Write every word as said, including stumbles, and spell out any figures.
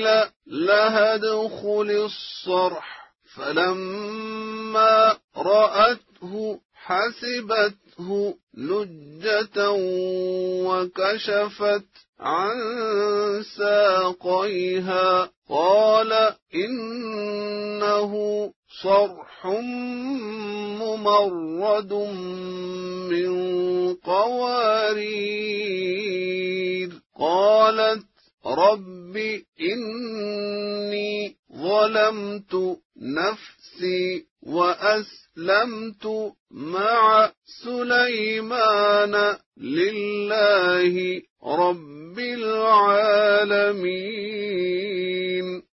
قيل لها ادخل الصرح، فلما رأته حسبته لجة وكشفت عن ساقيها. قال إنه صرح ممرد من قوارير. قالت رب إني ظلمت نفسي وأسلمت مع سليمان لله رب العالمين.